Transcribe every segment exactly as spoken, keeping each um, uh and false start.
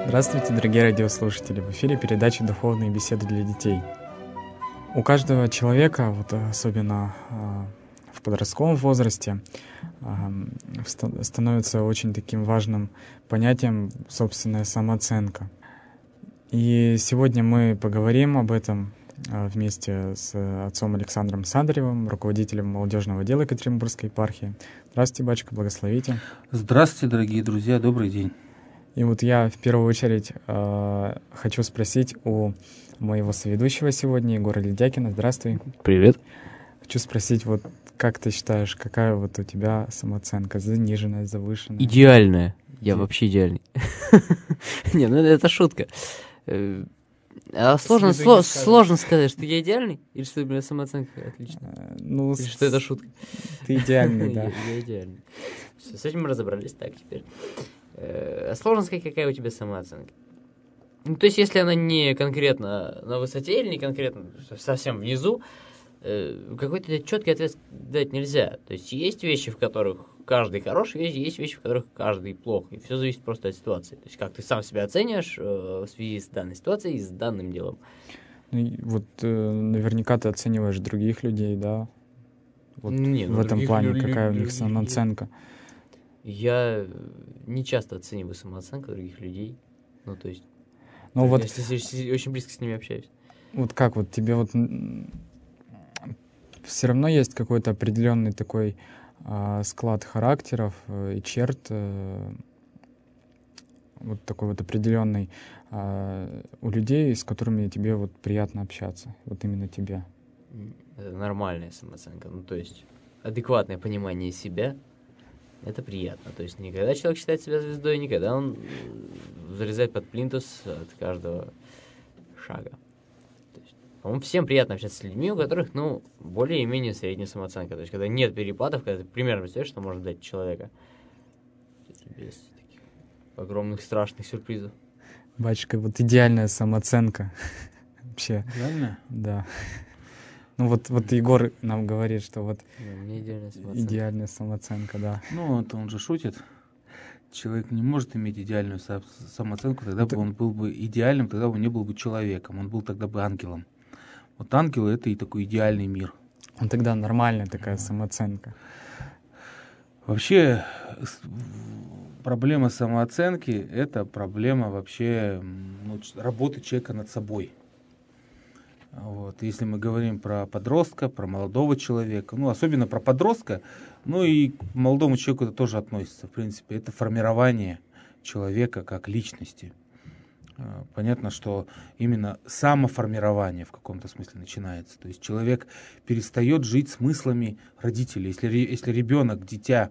Здравствуйте, дорогие радиослушатели! В эфире передача «Духовные беседы для детей». У каждого человека, вот особенно э, в подростковом возрасте, э, ст- становится очень таким важным понятием собственная самооценка. И сегодня мы поговорим об этом э, вместе с отцом Александром Садаревым, руководителем молодежного отдела Екатеринбургской епархии. Здравствуйте, батюшка, благословите. Здравствуйте, дорогие друзья, добрый день. И вот я в первую очередь э, хочу спросить у моего соведущего сегодня, Егора Ледякина. Здравствуй. Привет. Хочу спросить, вот как ты считаешь, какая вот у тебя самооценка? Заниженная, завышенная? Идеальная. Я вообще идеальный. Не, ну это шутка. А сложно, сло, сложно сказать, что я идеальный, или что у меня самооценка отличная, ну, или что это шутка. Ты идеальный, да. Я идеальный. Все, с этим мы разобрались. Так, теперь. Сложно сказать, какая у тебя самооценка. Ну, то есть, если она не конкретно на высоте или не конкретно совсем внизу, какой-то четкий ответ дать нельзя. То есть, есть вещи, в которых каждый хороший, есть вещи, в которых каждый плох. И все зависит просто от ситуации. То есть, как ты сам себя оцениваешь в связи с данной ситуацией и с данным делом. Ну, вот э, наверняка ты оцениваешь других людей, да? Вот не, ну, в этом плане, лю- какая лю- у них лю- самооценка? Я не часто оцениваю самооценку других людей. Ну, то есть, ну, вот, если, если очень близко с ними общаюсь. Вот как вот тебе вот все равно есть какой-то определенный такой э, склад характеров э, и черт, э, вот такой вот определенный э, у людей, с которыми тебе вот приятно общаться, вот именно тебе? Это нормальная самооценка, ну, то есть адекватное понимание себя. Это приятно. То есть никогда человек считает себя звездой, никогда он залезает под плинтус от каждого шага. То есть, по-моему, всем приятно общаться с людьми, у которых, ну, более-менее средняя самооценка. То есть, когда нет перепадов, когда ты примерно представляешь, что может дать человека. Без таких огромных страшных сюрпризов. Батюшка, вот идеальная самооценка. Вообще. Идеальная? Да. Ну вот, вот Егор нам говорит, что вот да, мне идеальная самооценка. идеальная самооценка, да. Ну, это он же шутит. Человек не может иметь идеальную са- самооценку, тогда это... бы он был бы идеальным, тогда бы он не был бы человеком, он был тогда бы ангелом. Вот ангелы — это и такой идеальный мир. Он тогда нормальная такая самооценка. Вообще, проблема самооценки — это проблема вообще ну, работы человека над собой. Вот. Если мы говорим про подростка, про молодого человека, ну, особенно про подростка, ну и к молодому человеку это тоже относится, в принципе, это формирование человека как личности. Понятно, что именно самоформирование в каком-то смысле начинается. То есть человек перестает жить смыслами родителей. Если, если ребенок, дитя,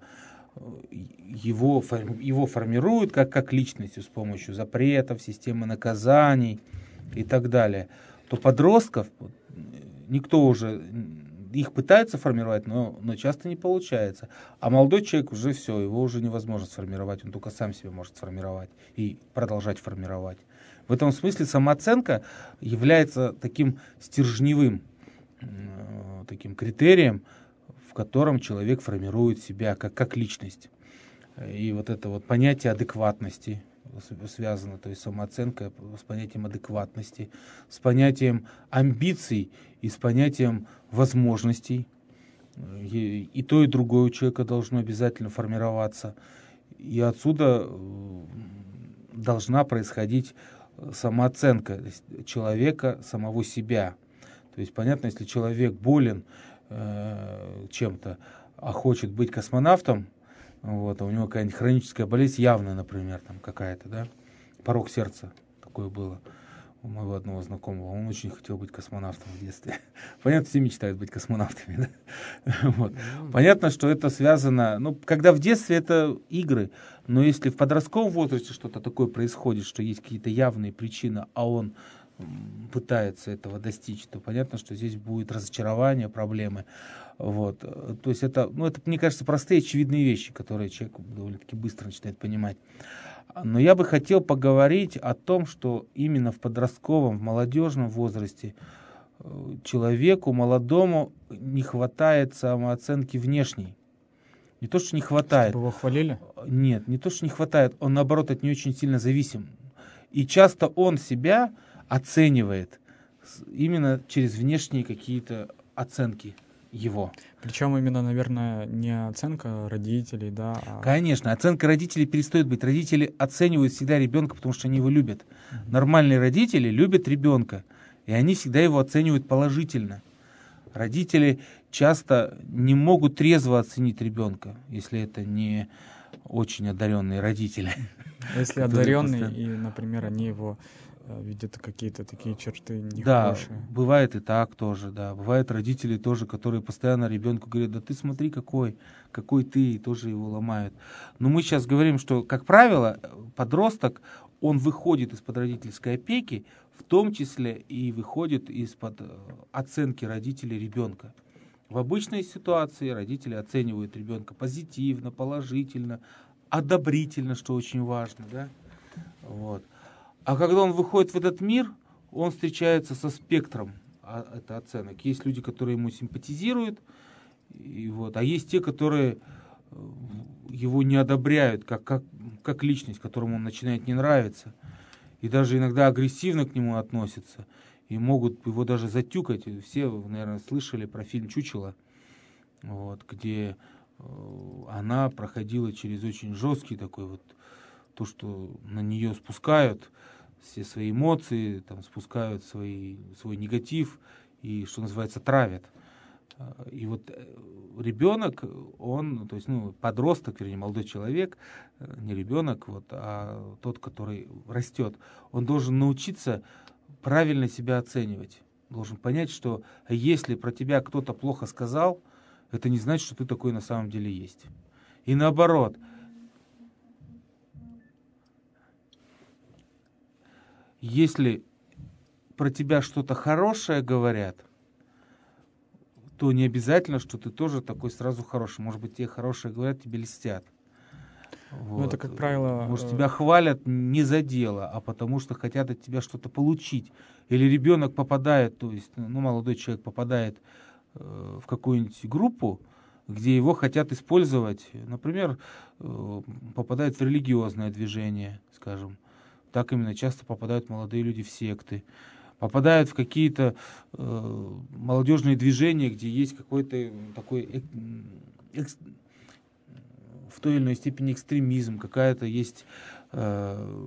его, его формируют как, как личность с помощью запретов, системы наказаний и так далее, то подростков никто уже, их пытается формировать, но, но часто не получается. А молодой человек уже все, его уже невозможно сформировать, он только сам себя может сформировать и продолжать формировать. В этом смысле самооценка является таким стержневым э, таким критерием, в котором человек формирует себя как, как личность. И вот это вот понятие адекватности связано, то есть самооценка с понятием адекватности, с понятием амбиций и с понятием возможностей. И, и то, и другое у человека должно обязательно формироваться. И отсюда должна происходить самооценка человека, самого себя. То есть понятно, если человек болен э, чем-то, а хочет быть космонавтом, вот, а у него какая-нибудь хроническая болезнь явная, например, там какая-то, да, порок сердца, такое было у моего одного знакомого, он очень хотел быть космонавтом в детстве. Понятно, все мечтают быть космонавтами, да? Вот. Понятно, что это связано, ну, когда в детстве это игры, но если в подростковом возрасте что-то такое происходит, что есть какие-то явные причины, а он пытается этого достичь, то понятно, что здесь будет разочарование, проблемы. Вот. То есть это, ну, это, мне кажется, простые, очевидные вещи, которые человек довольно-таки быстро начинает понимать. Но я бы хотел поговорить о том, что именно в подростковом, в молодежном возрасте человеку, молодому, не хватает самооценки внешней. Не то, что не хватает. Чтобы его хвалили? Нет, не то, что не хватает. Он, наоборот, от нее очень сильно зависим. И часто он себя оценивает именно через внешние какие-то оценки его. Причем именно, наверное, не оценка родителей, да? А... Конечно, оценка родителей перестает быть. Родители оценивают всегда ребенка, потому что они его любят. Mm-hmm. Нормальные родители любят ребенка, и они всегда его оценивают положительно. Родители часто не могут трезво оценить ребенка, если это не очень одаренные родители. Если одаренные, и, например, они его видят какие-то такие черты нехорошие. Да, бывает и так тоже, да. Бывают родители тоже, которые постоянно ребенку говорят: да ты смотри какой, какой ты, и тоже его ломают. Но мы сейчас говорим, что, как правило, подросток, он выходит из-под родительской опеки, в том числе и выходит из-под оценки родителей ребенка. В обычной ситуации родители оценивают ребенка позитивно, положительно, одобрительно, что очень важно, да. Вот. А когда он выходит в этот мир, он встречается со спектром это оценок. Есть люди, которые ему симпатизируют, и вот, а есть те, которые его не одобряют как, как, как личность, которому он начинает не нравиться. И даже иногда агрессивно к нему относятся. И могут его даже затюкать. Все, наверное, слышали про фильм «Чучело», вот, где она проходила через очень жесткий такой вот, то, что на нее спускают все свои эмоции, там, спускают свои, свой негатив и, что называется, травят. И вот ребенок, он, то есть, ну, подросток, вернее, молодой человек, не ребенок, вот, а тот, который растет, он должен научиться правильно себя оценивать. Должен понять, что если про тебя кто-то плохо сказал, это не значит, что ты такой на самом деле есть. И наоборот, если про тебя что-то хорошее говорят, то не обязательно, что ты тоже такой сразу хороший. Может быть, те хорошие говорят, тебе льстят. Вот. Ну, это, как правило... Может, тебя хвалят не за дело, а потому что хотят от тебя что-то получить. Или ребенок попадает, то есть, ну, молодой человек попадает э, в какую-нибудь группу, где его хотят использовать. Например, э, попадает в религиозное движение, скажем. Так именно часто попадают молодые люди в секты. Попадают в какие-то э, молодежные движения, где есть какой-то такой эк, экс, в той или иной степени экстремизм, какая-то есть э,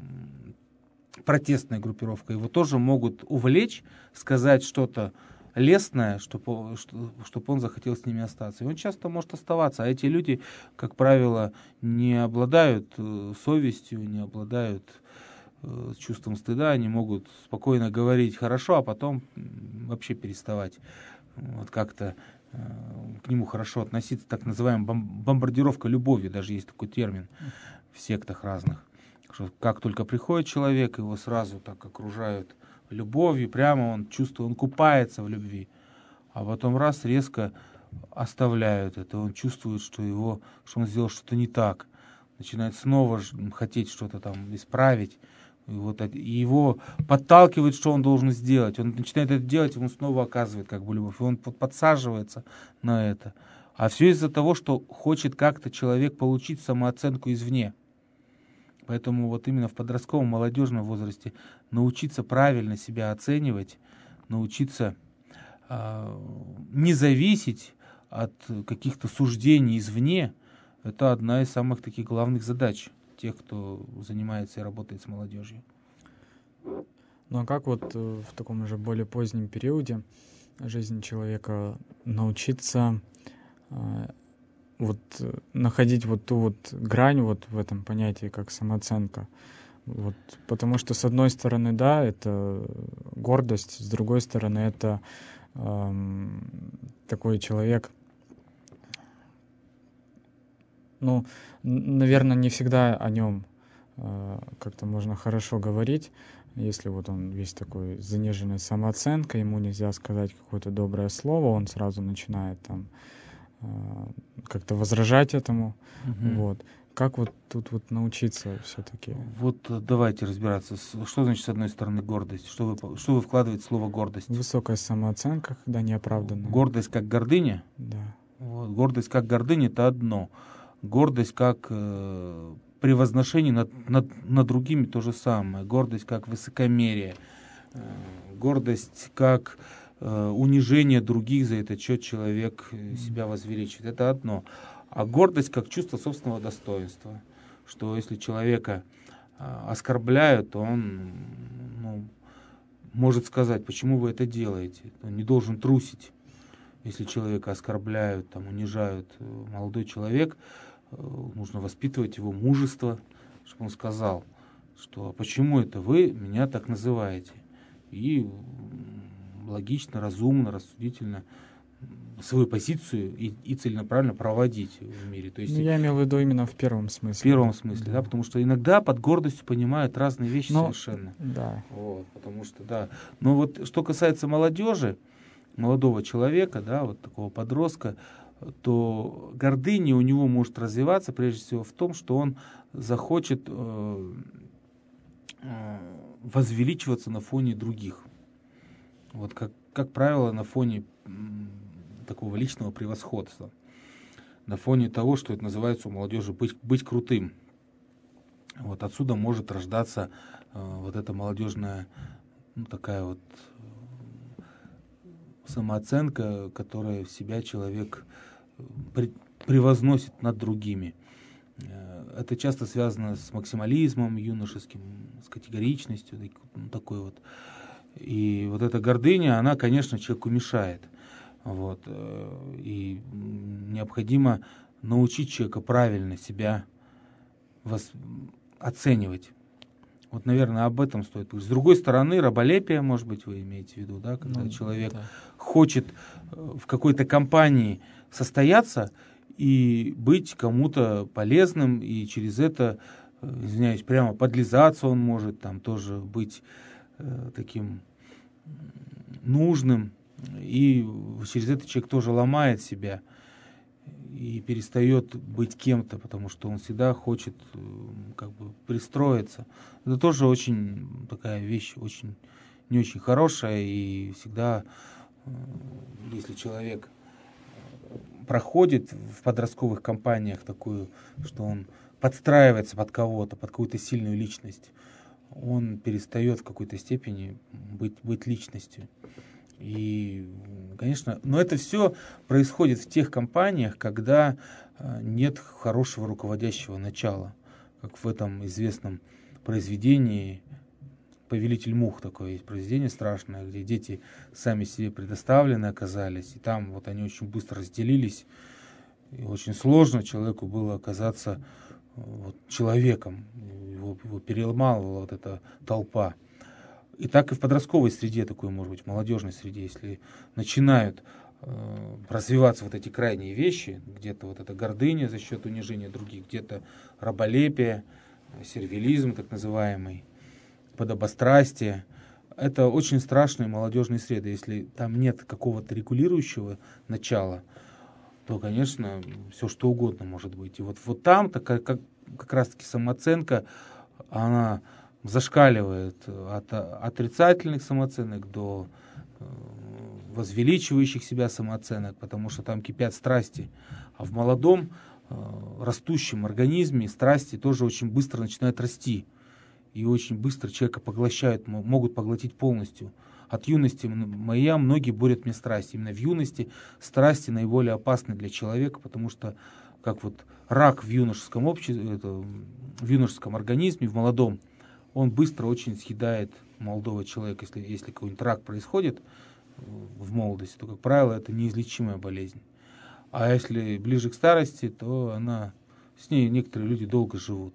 протестная группировка. Его тоже могут увлечь, сказать что-то лестное, чтобы чтоб он захотел с ними остаться. И он часто может оставаться. А эти люди, как правило, не обладают э, совестью, не обладают с чувством стыда, они могут спокойно говорить хорошо, а потом вообще переставать вот как-то э, к нему хорошо относиться, так называемая бомбардировка любовью, даже есть такой термин в сектах разных. Что как только приходит человек, его сразу так окружают любовью, прямо он чувствует, он купается в любви, а потом раз резко оставляют это, он чувствует, что его, что он сделал что-то не так, начинает снова хотеть что-то там исправить. И вот и его подталкивает, что он должен сделать. Он начинает это делать, ему снова оказывает как бы любовь. И он подсаживается на это. А все из-за того, что хочет как-то человек получить самооценку извне. Поэтому вот именно в подростковом, молодежном возрасте научиться правильно себя оценивать, научиться э, не зависеть от каких-то суждений извне, это одна из самых таких главных задач тех, кто занимается и работает с молодежью. Ну а как вот в таком уже более позднем периоде жизни человека научиться э, вот находить вот ту вот грань вот в этом понятии, как самооценка? Вот, потому что с одной стороны, да, это гордость, с другой стороны, это э, такой человек, ну, наверное, не всегда о нем э, как-то можно хорошо говорить, если вот он весь такой с заниженной самооценкой, ему нельзя сказать какое-то доброе слово, он сразу начинает там э, как-то возражать этому. Mm-hmm. Вот. Как вот тут вот научиться все-таки? Вот давайте разбираться. Что значит, с одной стороны, гордость? Что вы, что вы вкладываете в слово гордость? Высокая самооценка, когда неоправданная. Гордость как гордыня? Да. Вот. Гордость как гордыня — это одно. Гордость как э, превозношение над, над, над другими то же самое. Гордость как высокомерие, э, гордость как э, унижение других, за этот счет человек себя возвеличивает. Это одно. А гордость как чувство собственного достоинства. Что если человека э, оскорбляют, то он ну, может сказать, почему вы это делаете. Он не должен трусить. Если человека оскорбляют, там, унижают, молодой человек, нужно воспитывать его мужество, чтобы он сказал, что почему это вы меня так называете. И логично, разумно, рассудительно свою позицию и, и целенаправленно проводить в мире. То есть, ну, я имел в виду именно в первом смысле. В первом смысле, да, да, потому что иногда под гордостью понимают разные вещи. Но, совершенно. Да. Вот, потому что, да. Но вот что касается молодежи, молодого человека, да, вот такого подростка, то гордыня у него может развиваться прежде всего в том, что он захочет э, э, возвеличиваться на фоне других. Вот как, как правило, на фоне э, такого личного превосходства. На фоне того, что это называется у молодежи быть, быть крутым. Вот отсюда может рождаться э, вот эта молодежная, ну, такая вот самооценка, которая в себя человек при, превозносит над другими. Это часто связано с максимализмом юношеским, с категоричностью, такой вот. И вот эта гордыня, она, конечно, человеку мешает. Вот. И необходимо научить человека правильно себя вос... оценивать. Вот, наверное, об этом стоит говорить. С другой стороны, раболепие, может быть, вы имеете в виду, да, когда ну, человек да. хочет в какой-то компании состояться и быть кому-то полезным, и через это, извиняюсь, прямо подлизаться он может, там тоже быть э, таким нужным, и через это человек тоже ломает себя и перестает быть кем-то, потому что он всегда хочет как бы пристроиться. Это тоже очень такая вещь, очень не очень хорошая, и всегда, если человек проходит в подростковых компаниях такую, что он подстраивается под кого-то, под какую-то сильную личность, он перестает в какой-то степени быть, быть личностью. И, конечно, но это все происходит в тех компаниях, когда нет хорошего руководящего начала, как в этом известном произведении «Повелитель мух», такое есть произведение страшное, где дети сами себе предоставлены оказались, и там вот они очень быстро разделились, и очень сложно человеку было оказаться вот, человеком, его, его переломала вот эта толпа. И так и в подростковой среде, такой, может быть, в молодежной среде, если начинают э, развиваться вот эти крайние вещи, где-то вот эта гордыня за счет унижения других, где-то раболепие, сервилизм так называемый, подобострастие. Это очень страшные молодежные среды. Если там нет какого-то регулирующего начала, то, конечно, все что угодно может быть. И вот, вот там как, как, как раз-таки самооценка, она зашкаливает от отрицательных самооценок до возвеличивающих себя самооценок, потому что там кипят страсти. А в молодом растущем организме страсти тоже очень быстро начинают расти. И очень быстро человека поглощают, могут поглотить полностью. От юности моя многие борют мне страсти. Именно в юности страсти наиболее опасны для человека, потому что как вот рак в юношеском обществе, это, в юношеском организме, в молодом, он быстро очень съедает молодого человека. Если, если какой-нибудь рак происходит в молодости, то, как правило, это неизлечимая болезнь. А если ближе к старости, то она, с ней некоторые люди долго живут.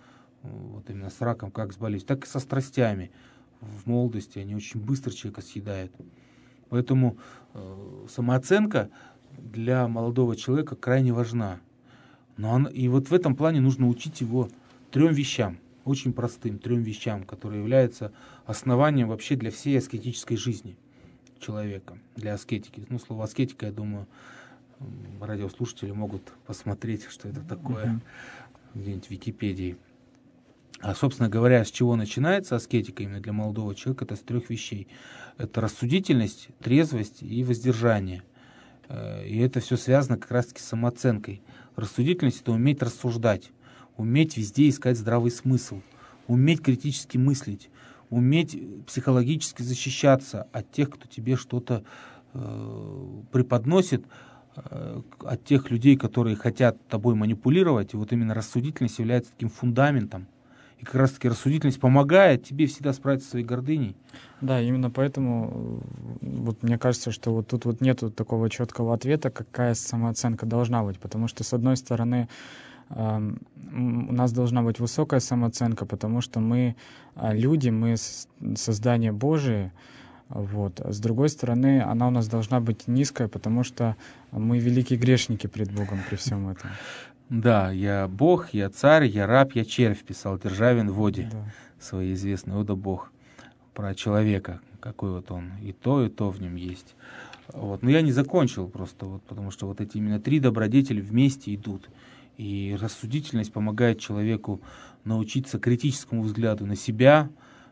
Вот именно с раком, как с болезнью, так и со страстями. В молодости они очень быстро человека съедают. Поэтому э, самооценка для молодого человека крайне важна. Но она, и вот в этом плане нужно учить его трем вещам. Очень простым трем вещам, которые являются основанием вообще для всей аскетической жизни человека, для аскетики. Ну, слово аскетика, я думаю, радиослушатели могут посмотреть, что это такое, mm-hmm. где-нибудь в Википедии. А, собственно говоря, с чего начинается аскетика именно для молодого человека, это с трех вещей. Это рассудительность, трезвость и воздержание. И это все связано как раз-таки с самооценкой. Рассудительность — это уметь рассуждать. уметь везде искать здравый смысл, уметь критически мыслить, уметь психологически защищаться от тех, кто тебе что-то э, преподносит, э, от тех людей, которые хотят тобой манипулировать. И вот именно рассудительность является таким фундаментом. И как раз-таки рассудительность помогает тебе всегда справиться со своей гордыней. Да, именно поэтому вот мне кажется, что вот тут вот нету такого четкого ответа, какая самооценка должна быть. Потому что, с одной стороны, э, у нас должна быть высокая самооценка, потому что мы э, люди, мы создание Божие. Вот. А с другой стороны, она у нас должна быть низкая, потому что мы великие грешники пред Богом при всем этом. Да, я Бог, я царь, я раб, я червь, писал Державин в воде, Да. своей известной «Ода Бог», про человека, какой вот он, и то, и то в нем есть. Вот. Но я не закончил просто, вот, потому что вот эти именно три добродетели вместе идут. И рассудительность помогает человеку научиться критическому взгляду на себя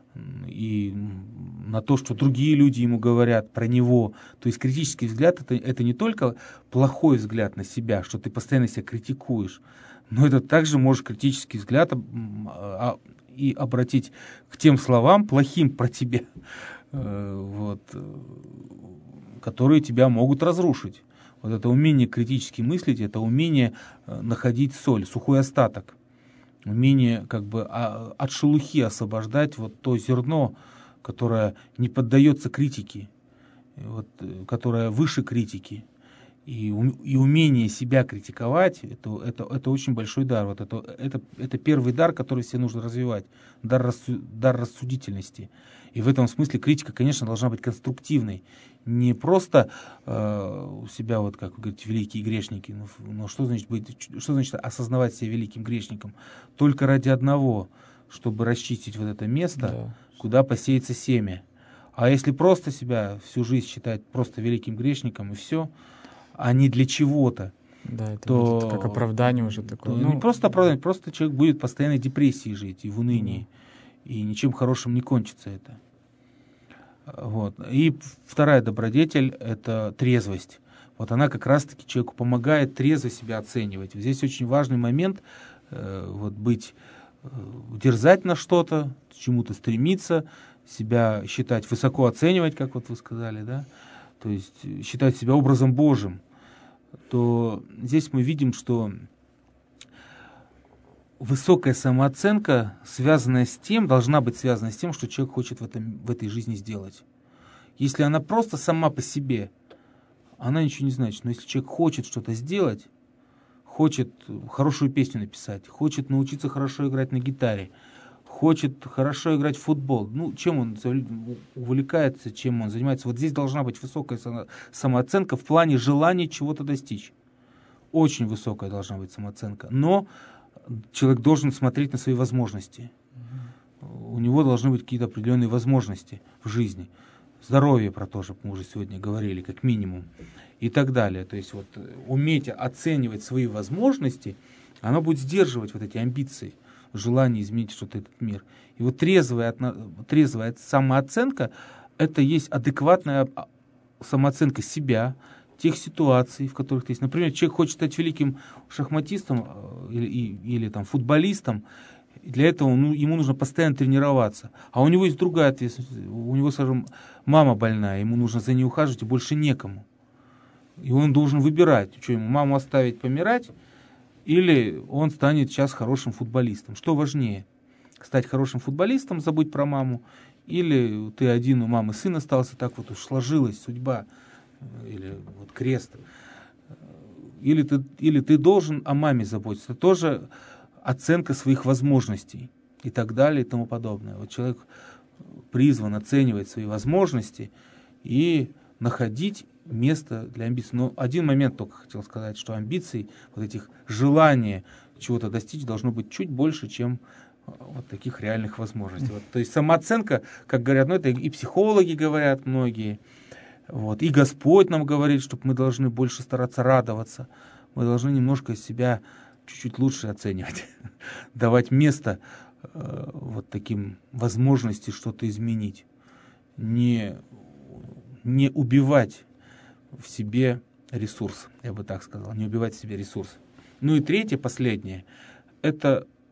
и на то, что другие люди ему говорят про него. То есть критический взгляд это, это не только плохой взгляд на себя, что ты постоянно себя критикуешь, но это также можешь критический взгляд а, и обратить к тем словам плохим про тебя, вот, которые тебя могут разрушить. Вот это умение критически мыслить, это умение находить соль, сухой остаток. Умение как бы от шелухи освобождать вот то зерно, которое не поддается критике, вот, которое выше критики. И, и умение себя критиковать, это, это, это очень большой дар. Вот это, это, это первый дар, который себе нужно развивать, дар, рассу, дар рассудительности. И в этом смысле критика, конечно, должна быть конструктивной. Не просто э, у себя, вот как вы говорите, великие грешники. Но, но что значит быть, что значит осознавать себя великим грешником? Только ради одного, чтобы расчистить вот это место, да, куда посеется семя. А если просто себя всю жизнь считать просто великим грешником и все, а не для чего-то, да, это то будет как оправдание уже такое. Ну, не просто оправдание, просто человек будет в постоянной депрессии жить и в унынии. Mm. И ничем хорошим не кончится это. Вот. И вторая добродетель — это трезвость. Вот она как раз-таки человеку помогает трезво себя оценивать. Здесь очень важный момент э, вот быть, э, дерзать на что-то, к чему-то стремиться, себя считать, высоко оценивать, как вот вы сказали, да, то есть считать себя образом Божьим, то здесь мы видим, что высокая самооценка, связанная с тем, должна быть связана с тем, что человек хочет в, этом, в этой жизни сделать. Если она просто сама по себе, она ничего не значит. Но если человек хочет что-то сделать, хочет хорошую песню написать, хочет научиться хорошо играть на гитаре, хочет хорошо играть в футбол, ну, чем он увлекается, чем он занимается. Вот здесь должна быть высокая самооценка в плане желания чего-то достичь. Очень высокая должна быть самооценка. Но человек должен смотреть на свои возможности. У него должны быть какие-то определенные возможности в жизни. Здоровье про то же мы уже сегодня говорили, как минимум. И так далее. То есть вот уметь оценивать свои возможности, оно будет сдерживать вот эти амбиции, желание изменить что-то этот мир. И вот трезвая, трезвая самооценка — это есть адекватная самооценка себя, тех ситуаций, в которых ты есть. Например, человек хочет стать великим шахматистом или, или там, футболистом, для этого ну, ему нужно постоянно тренироваться. А у него есть другая ответственность. У него, скажем, мама больная, ему нужно за ней ухаживать, и больше некому. И он должен выбирать, что ему, маму оставить помирать, или он станет сейчас хорошим футболистом. Что важнее? Стать хорошим футболистом, забыть про маму, или ты один, у мамы сын остался, так вот уж сложилась судьба, или вот крест. Или ты, или ты должен о маме заботиться. Тоже оценка своих возможностей и так далее и тому подобное. Вот человек призван оценивать свои возможности и находить место для амбиций. Но один момент только хотел сказать, что амбиций, вот этих желаний чего-то достичь должно быть чуть больше, чем вот таких реальных возможностей. Вот, то есть самооценка, как говорят, ну это и психологи говорят многие, вот, и Господь нам говорит, чтобы мы должны больше стараться радоваться, мы должны немножко себя чуть-чуть лучше оценивать, давать место э, вот таким возможности что-то изменить, не, не убивать в себе ресурс, я бы так сказал, не убивать в себе ресурс. Ну и третье, последнее, это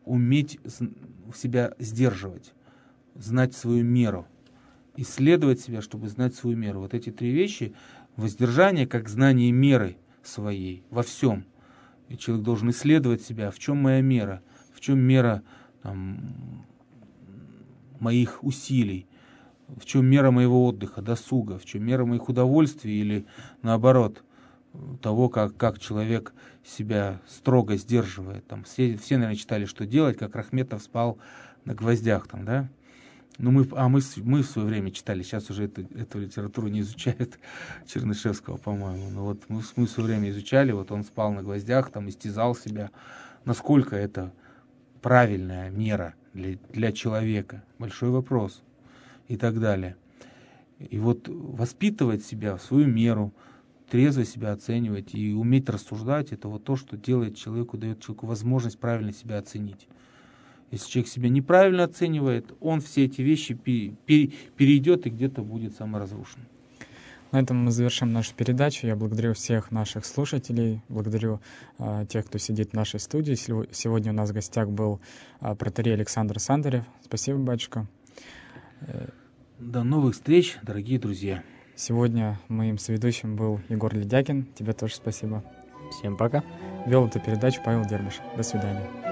уметь себя сдерживать, знать свою меру, исследовать себя, чтобы знать свою меру. Вот эти три вещи, воздержание как знание меры своей во всем. И человек должен исследовать себя, в чем моя мера, в чем мера там, моих усилий, в чем мера моего отдыха, досуга, в чем мера моих удовольствий или наоборот, того, как, как человек себя строго сдерживает. Там все, все, наверное, читали, что делать, как Рахметов спал на гвоздях. Там, да? Ну, мы, а мы, мы в свое время читали, сейчас уже эту, эту литературу не изучают, Чернышевского, по-моему. Но вот мы, мы в свое время изучали, вот он спал на гвоздях, там, истязал себя. Насколько это правильная мера для, для человека? Большой вопрос. И так далее. И вот воспитывать себя в свою меру, трезво себя оценивать и уметь рассуждать, это вот то, что делает человеку, дает человеку возможность правильно себя оценить. Если человек себя неправильно оценивает, он все эти вещи пере, пере, перейдет и где-то будет саморазрушен. На этом мы завершим нашу передачу. Я благодарю всех наших слушателей, благодарю э, тех, кто сидит в нашей студии. Сегодня у нас в гостях был э, протоиерей Александр Сандарев. Спасибо, батюшка. До новых встреч, дорогие друзья. Сегодня моим соведущим был Егор Ледякин. Тебе тоже спасибо. Всем пока. Вел эту передачу Павел Дербиш. До свидания.